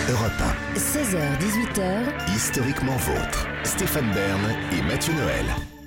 Europe 16h-18h, 1, historiquement vôtre. Stéphane Bern et Mathieu Noël.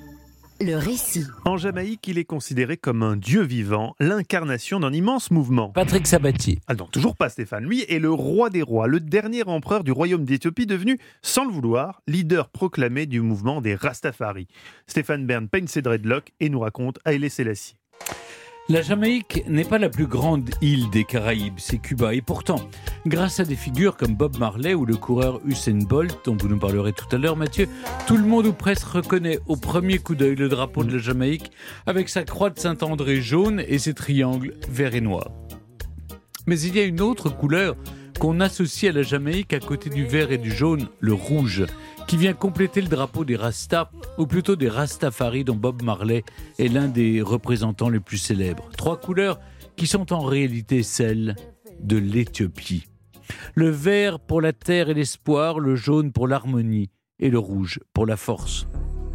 le récit. En Jamaïque, il est considéré comme un dieu vivant, l'incarnation d'un immense mouvement. Patrick Sabatier. Ah non, toujours pas Stéphane. Lui est le roi des rois, le dernier empereur du royaume d'Éthiopie, devenu, sans le vouloir, leader proclamé du mouvement des Rastafari. Stéphane Bern peigne ses dreadlocks et nous raconte Haïlé Sélassié. La Jamaïque n'est pas la plus grande île des Caraïbes, c'est Cuba. Et pourtant, grâce à des figures comme Bob Marley ou le coureur Usain Bolt, dont vous nous parlerez tout à l'heure, Mathieu, tout le monde ou presque reconnaît au premier coup d'œil le drapeau de la Jamaïque avec sa croix de Saint-André jaune et ses triangles vert et noir. Mais il y a une autre couleur qu'on associe à la Jamaïque à côté du vert et du jaune, le rouge, qui vient compléter le drapeau des Rastas, ou plutôt des Rastafari dont Bob Marley est l'un des représentants les plus célèbres. Trois couleurs qui sont en réalité celles de l'Éthiopie. Le vert pour la terre et l'espoir, le jaune pour l'harmonie et le rouge pour la force.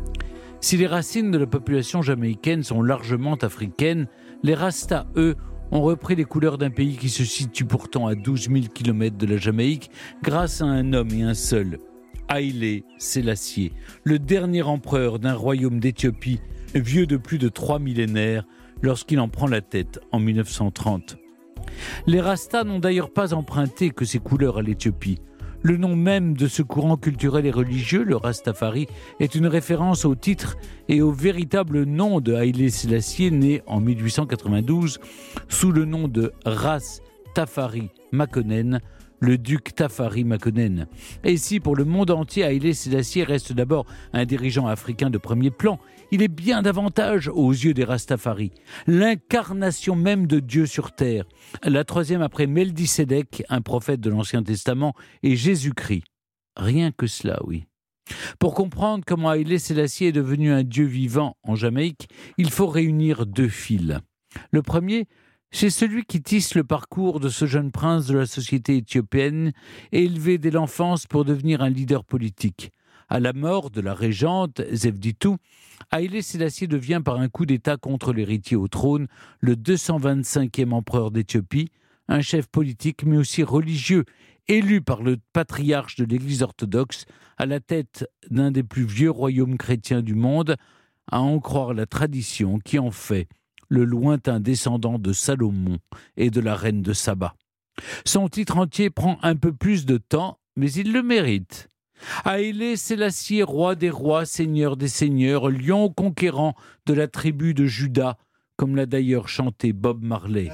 Si les racines de la population jamaïcaine sont largement africaines, les Rastas, eux, ont repris les couleurs d'un pays qui se situe pourtant à 12 000 km de la Jamaïque grâce à un homme et un seul, Haïlé Sélassié, le dernier empereur d'un royaume d'Éthiopie vieux de plus de 3 millénaires lorsqu'il en prend la tête en 1930. Les Rastas n'ont d'ailleurs pas emprunté que ces couleurs à l'Éthiopie. Le nom même de ce courant culturel et religieux, le Rastafari, est une référence au titre et au véritable nom de Haïlé Sélassié, né en 1892 sous le nom de Ras Tafari Makonnen, le duc Tafari Makonnen. Et si pour le monde entier Haïlé Sélassié reste d'abord un dirigeant africain de premier plan, il est bien davantage aux yeux des Rastafari, l'incarnation même de Dieu sur terre, la troisième après Melchisédek, un prophète de l'Ancien Testament, et Jésus-Christ. Rien que cela, oui. Pour comprendre comment Haïlé Sélassié est devenu un Dieu vivant en Jamaïque, il faut réunir deux fils. Le premier, c'est celui qui tisse le parcours de ce jeune prince de la société éthiopienne, élevé dès l'enfance pour devenir un leader politique. À la mort de la régente Zewditou, Haïlé Sélassié devient par un coup d'État contre l'héritier au trône le 225e empereur d'Éthiopie, un chef politique mais aussi religieux, élu par le patriarche de l'Église orthodoxe à la tête d'un des plus vieux royaumes chrétiens du monde, à en croire la tradition qui en fait le lointain descendant de Salomon et de la reine de Saba. Son titre entier prend un peu plus de temps, mais il le mérite. Haïlé Sélassié, roi des rois, seigneur des seigneurs, lion conquérant de la tribu de Juda, comme l'a d'ailleurs chanté Bob Marley.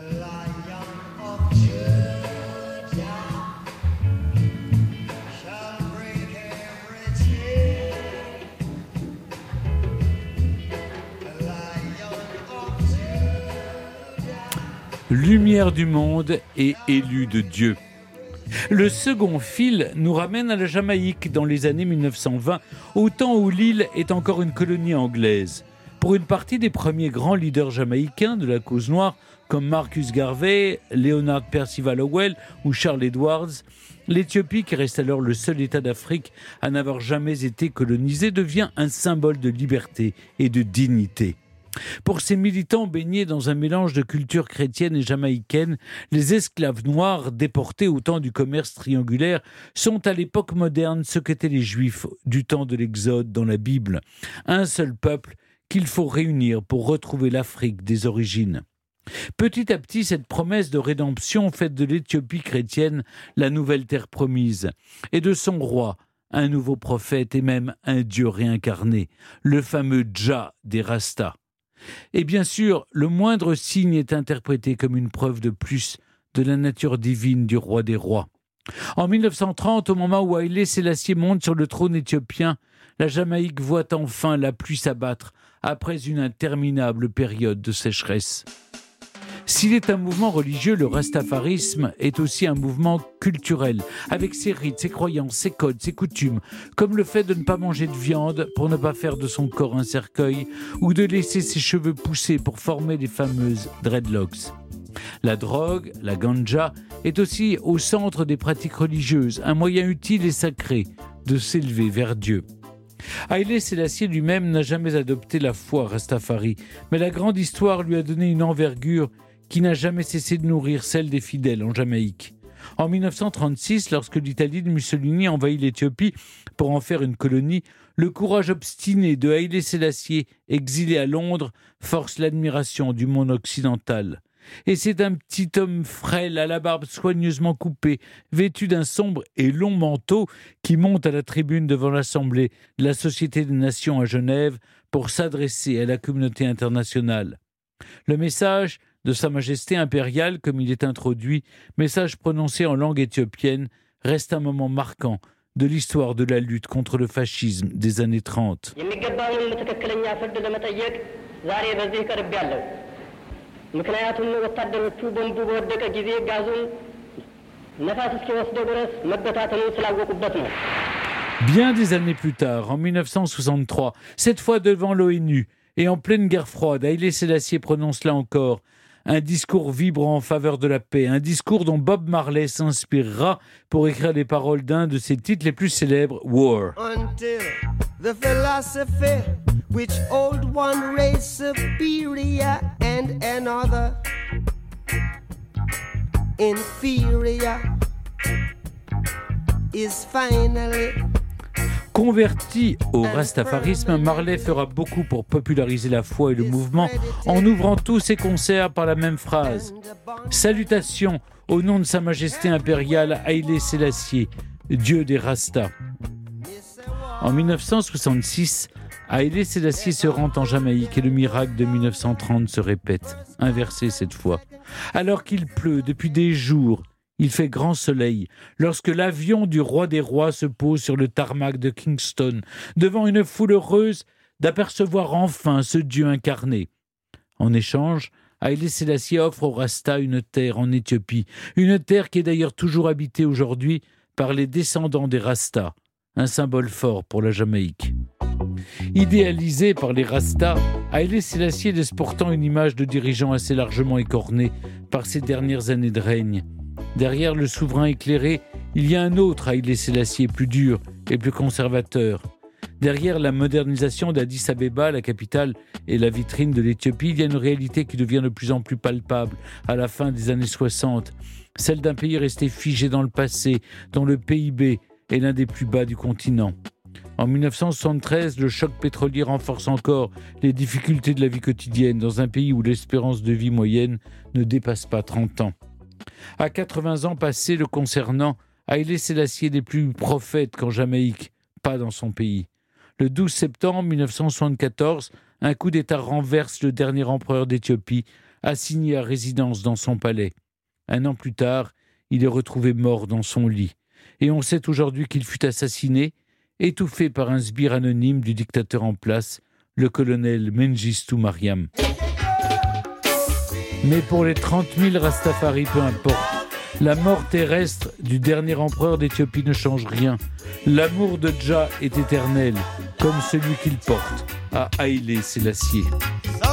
Lumière du monde et élu de Dieu. Le second fil nous ramène à la Jamaïque dans les années 1920, au temps où l'île est encore une colonie anglaise. Pour une partie des premiers grands leaders jamaïcains de la cause noire, comme Marcus Garvey, Leonard Percival Lowell ou Charles Edwards, l'Éthiopie, qui reste alors le seul État d'Afrique à n'avoir jamais été colonisé, devient un symbole de liberté et de dignité. Pour ces militants baignés dans un mélange de culture chrétienne et jamaïcaine, les esclaves noirs déportés au temps du commerce triangulaire sont à l'époque moderne ce qu'étaient les Juifs du temps de l'Exode dans la Bible. Un seul peuple qu'il faut réunir pour retrouver l'Afrique des origines. Petit à petit, cette promesse de rédemption fait de l'Éthiopie chrétienne la nouvelle terre promise, et de son roi, un nouveau prophète et même un Dieu réincarné, le fameux Jah des Rastas. Et bien sûr, le moindre signe est interprété comme une preuve de plus de la nature divine du roi des rois. En 1930, au moment où Haïlé Sélassié monte sur le trône éthiopien, la Jamaïque voit enfin la pluie s'abattre après une interminable période de sécheresse. S'il est un mouvement religieux, le rastafarisme est aussi un mouvement culturel, avec ses rites, ses croyances, ses codes, ses coutumes, comme le fait de ne pas manger de viande pour ne pas faire de son corps un cercueil, ou de laisser ses cheveux pousser pour former les fameuses dreadlocks. La drogue, la ganja, est aussi au centre des pratiques religieuses, un moyen utile et sacré de s'élever vers Dieu. Haïlé Sélassié lui-même n'a jamais adopté la foi rastafari, mais la grande histoire lui a donné une envergure qui n'a jamais cessé de nourrir celle des fidèles en Jamaïque. En 1936, lorsque l'Italie de Mussolini envahit l'Éthiopie pour en faire une colonie, le courage obstiné de Haïlé Sélassié, exilé à Londres, force l'admiration du monde occidental. Et c'est un petit homme frêle, à la barbe soigneusement coupée, vêtu d'un sombre et long manteau, qui monte à la tribune devant l'Assemblée de la Société des Nations à Genève pour s'adresser à la communauté internationale. Le message de Sa Majesté impériale, comme il est introduit, message prononcé en langue éthiopienne, reste un moment marquant de l'histoire de la lutte contre le fascisme des années 30. Bien des années plus tard, en 1963, cette fois devant l'ONU et en pleine guerre froide, Haïlé Sélassié prononce là encore un discours vibrant en faveur de la paix, un discours dont Bob Marley s'inspirera pour écrire les paroles d'un de ses titres les plus célèbres, War. Until the philosophy which old one race superior and another inferior is finally. Converti au rastafarisme, Marley fera beaucoup pour populariser la foi et le mouvement en ouvrant tous ses concerts par la même phrase. Salutations au nom de Sa Majesté impériale Haïlé Sélassié, Dieu des Rastas. En 1966, Haïlé Sélassié se rend en Jamaïque et le miracle de 1930 se répète, inversé cette fois. Alors qu'il pleut depuis des jours, il fait grand soleil lorsque l'avion du roi des rois se pose sur le tarmac de Kingston, devant une foule heureuse d'apercevoir enfin ce Dieu incarné. En échange, Haïlé Sélassié offre aux Rastas une terre en Éthiopie, une terre qui est d'ailleurs toujours habitée aujourd'hui par les descendants des Rastas, un symbole fort pour la Jamaïque. Idéalisé par les Rastas, Haïlé Sélassié laisse pourtant une image de dirigeant assez largement écorné par ses dernières années de règne. Derrière le souverain éclairé, il y a un autre Haïlé Sélassié plus dur et plus conservateur. Derrière la modernisation d'Addis Abeba, la capitale et la vitrine de l'Éthiopie, il y a une réalité qui devient de plus en plus palpable à la fin des années 60, celle d'un pays resté figé dans le passé, dont le PIB est l'un des plus bas du continent. En 1973, le choc pétrolier renforce encore les difficultés de la vie quotidienne dans un pays où l'espérance de vie moyenne ne dépasse pas 30 ans. À 80 ans passés le concernant, Haïlé Sélassié n'est plus prophète qu'en Jamaïque, pas dans son pays. Le 12 septembre 1974, un coup d'État renverse le dernier empereur d'Éthiopie, assigné à résidence dans son palais. Un an plus tard, il est retrouvé mort dans son lit. Et on sait aujourd'hui qu'il fut assassiné, étouffé par un sbire anonyme du dictateur en place, le colonel Mengistu Mariam. Mais pour les 30 000 Rastafari, peu importe. La mort terrestre du dernier empereur d'Éthiopie ne change rien. L'amour de Jah est éternel, comme celui qu'il porte à Haïlé Sélassié.